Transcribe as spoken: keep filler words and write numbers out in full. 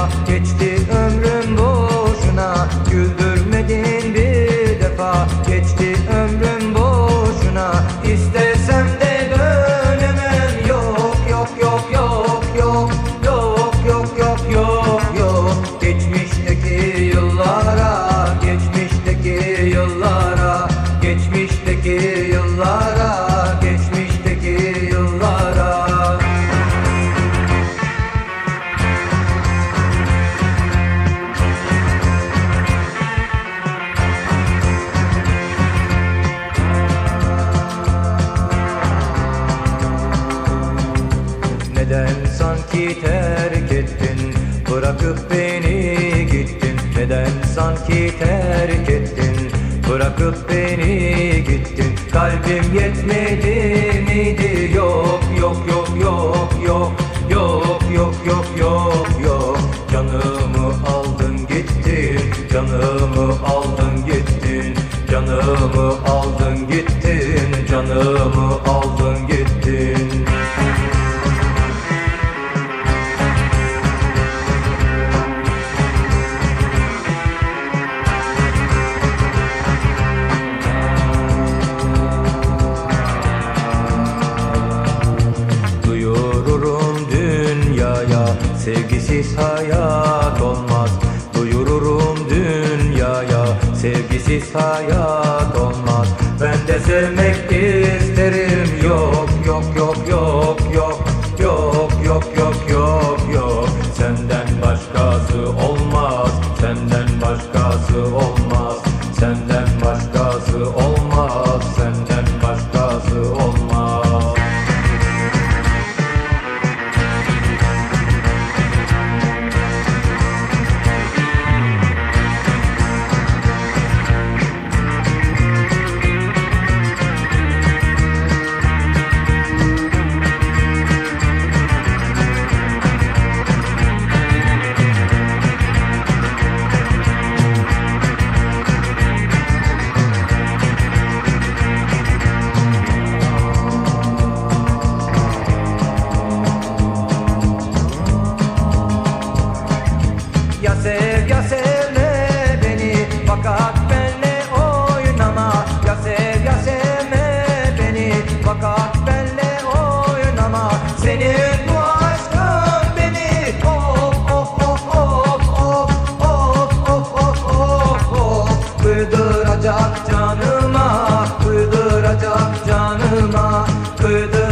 defa, geçti ömrüm boşuna. Güldürmedin bir defa, geçti ömrüm boşuna. İstesem de dönemem, yok yok yok yok yok yok yok yok yok yok. Geçmişteki yıllara, geçmişteki yıllara, geçmişteki yıllara, geçmişteki yıllara. Neden sanki terk ettin, bırakıp beni gittin? Neden sanki terk ettin, bırakıp beni gittin? Kalbim yetmedi miydi? Yok yok yok yok yok yok yok yok yok yok. Canımı aldın gittin, canımı aldın gittin, canımı aldın gittin, canımı aldın gittin. Sevgisiz hayat olmaz. Duyururum dünyaya, sevgisiz hayat olmaz. Ben de sevmek isterim. Yok yok yok yok yok yok yok yok yok yok. Senden başkası olmaz, senden başkası olmaz, senden başkası olmaz, senden başkası olmaz. Ya sev ya sevme beni, fakat benle oynama. Ya sev ya sevme beni, fakat benle oynama. Senin bu aşkın beni of of of of of of of of of of kıydıracak canıma, kıydıracak canıma, kıydıracak